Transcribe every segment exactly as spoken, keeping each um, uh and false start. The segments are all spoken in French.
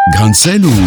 Grain de sel ou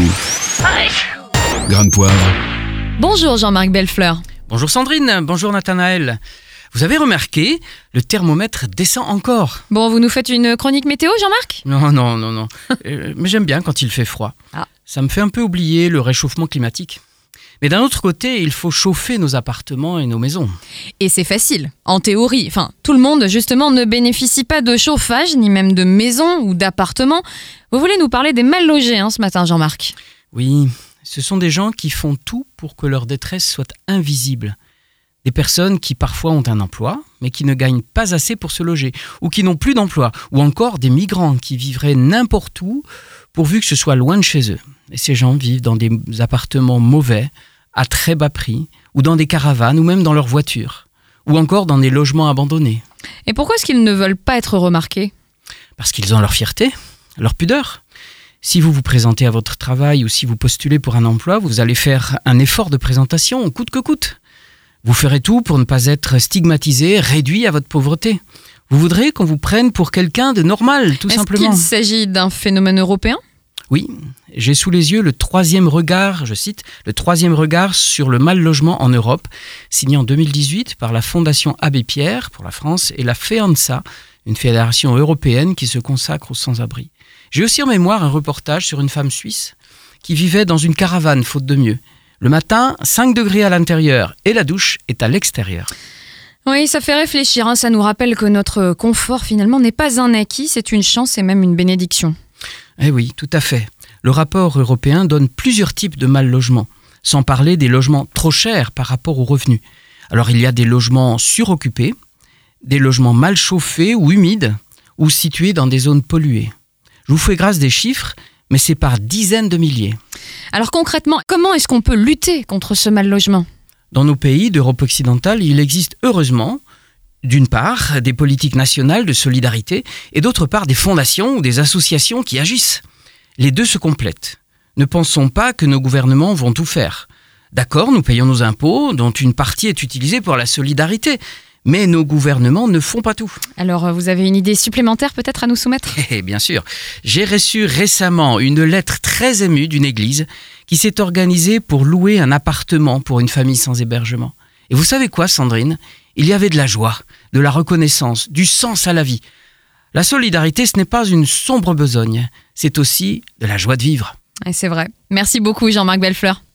grain de poivre? Bonjour Jean-Marc Bellefleur. Bonjour Sandrine, bonjour Nathanaël. Vous avez remarqué, le thermomètre descend encore. Bon, vous nous faites une chronique météo, Jean-Marc ? Non, non, non, non. euh, mais j'aime bien quand il fait froid. Ah. Ça me fait un peu oublier le réchauffement climatique. Mais d'un autre côté, il faut chauffer nos appartements et nos maisons. Et c'est facile, en théorie. Enfin, tout le monde, justement, ne bénéficie pas de chauffage, ni même de maison ou d'appartement. Vous voulez nous parler des mal logés hein, ce matin, Jean-Marc ? Oui, ce sont des gens qui font tout pour que leur détresse soit invisible. Des personnes qui parfois ont un emploi, mais qui ne gagnent pas assez pour se loger, ou qui n'ont plus d'emploi, ou encore des migrants qui vivraient n'importe où, pourvu que ce soit loin de chez eux. Et ces gens vivent dans des appartements mauvais, à très bas prix, ou dans des caravanes, ou même dans leur voiture, ou encore dans des logements abandonnés. Et pourquoi est-ce qu'ils ne veulent pas être remarqués ? Parce qu'ils ont leur fierté, leur pudeur. Si vous vous présentez à votre travail ou si vous postulez pour un emploi, vous allez faire un effort de présentation, coûte que coûte. Vous ferez tout pour ne pas être stigmatisé, réduit à votre pauvreté. Vous voudrez qu'on vous prenne pour quelqu'un de normal, tout Est-ce simplement. qu'il s'agit d'un phénomène européen ? Oui, j'ai sous les yeux le troisième regard, je cite, le troisième regard sur le mal-logement en Europe, signé en deux mille dix-huit par la Fondation Abbé Pierre pour la France et la FEANSA, une fédération européenne qui se consacre aux sans-abri. J'ai aussi en mémoire un reportage sur une femme suisse qui vivait dans une caravane, faute de mieux. Le matin, cinq degrés à l'intérieur et la douche est à l'extérieur. Oui, ça fait réfléchir. Hein. Ça nous rappelle que notre confort, finalement, n'est pas un acquis, c'est une chance et même une bénédiction. Eh oui, tout à fait. Le rapport européen donne plusieurs types de mal-logement, sans parler des logements trop chers par rapport aux revenus. Alors il y a des logements suroccupés, des logements mal chauffés ou humides, ou situés dans des zones polluées. Je vous fais grâce des chiffres, mais c'est par dizaines de milliers. Alors concrètement, comment est-ce qu'on peut lutter contre ce mal-logement ? Dans nos pays d'Europe occidentale, il existe heureusement, d'une part, des politiques nationales de solidarité et d'autre part, des fondations ou des associations qui agissent. Les deux se complètent. Ne pensons pas que nos gouvernements vont tout faire. D'accord, nous payons nos impôts, dont une partie est utilisée pour la solidarité, mais nos gouvernements ne font pas tout. Alors, vous avez une idée supplémentaire peut-être à nous soumettre ? Eh bien sûr, j'ai reçu récemment une lettre très émue d'une église qui s'est organisée pour louer un appartement pour une famille sans hébergement. Et vous savez quoi, Sandrine ? Il y avait de la joie, de la reconnaissance, du sens à la vie. La solidarité, ce n'est pas une sombre besogne, c'est aussi de la joie de vivre. Et c'est vrai. Merci beaucoup Jean-Marc Bellefleur.